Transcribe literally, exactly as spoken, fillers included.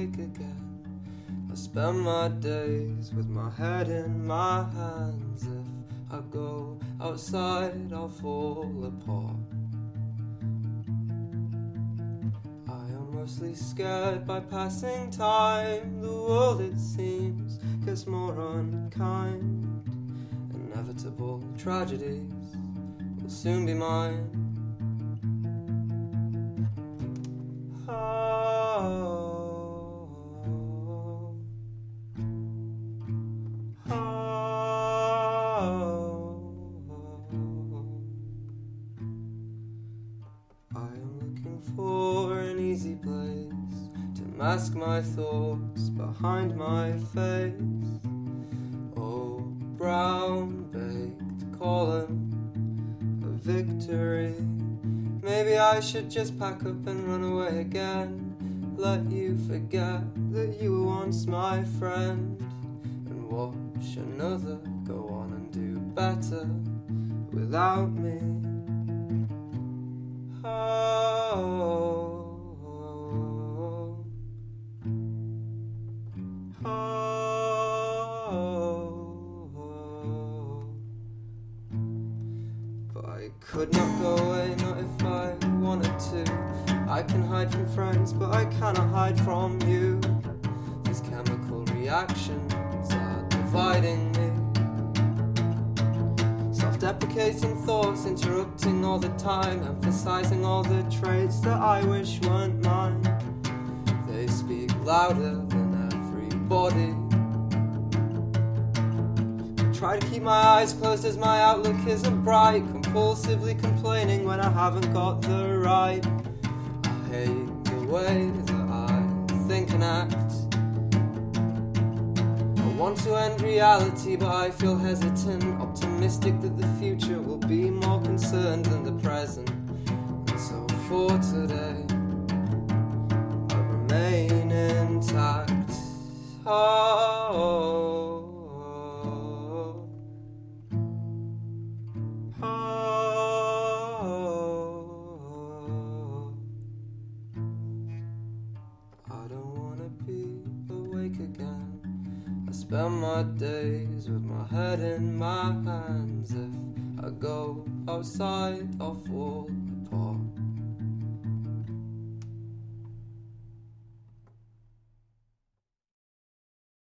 awake again. I spend my days with my head in my hands. If I go outside, I'll fall apart. I am mostly scared by passing time. The world, it seems, gets more unkind. Inevitable tragedies will soon be mine. Oh. For an easy place to mask my thoughts behind my face. Oh, brown baked column of victory. Maybe I should just pack up and run away again. Let you forget that you were once my friend, and watch another go on and do better without me. Oh, oh, oh. But I could not go away, not if I wanted to. I can hide from friends, but I cannot hide from you. These chemical reactions are dividing me. Self-deprecating thoughts interrupting all the time, emphasizing all the traits that I wish weren't mine. They speak louder than everybody. I try to keep my eyes closed as my outlook isn't bright, compulsively complaining when I haven't got the right. I hate the way that I think and act. I want to end reality, but I feel hesitant, optimistic that the future will be more concerned than the present. And so for today, I remain intact. Oh, oh, oh. I don't wanna be awake again. I spend my days with my head in my hands. If I go outside, I'll fall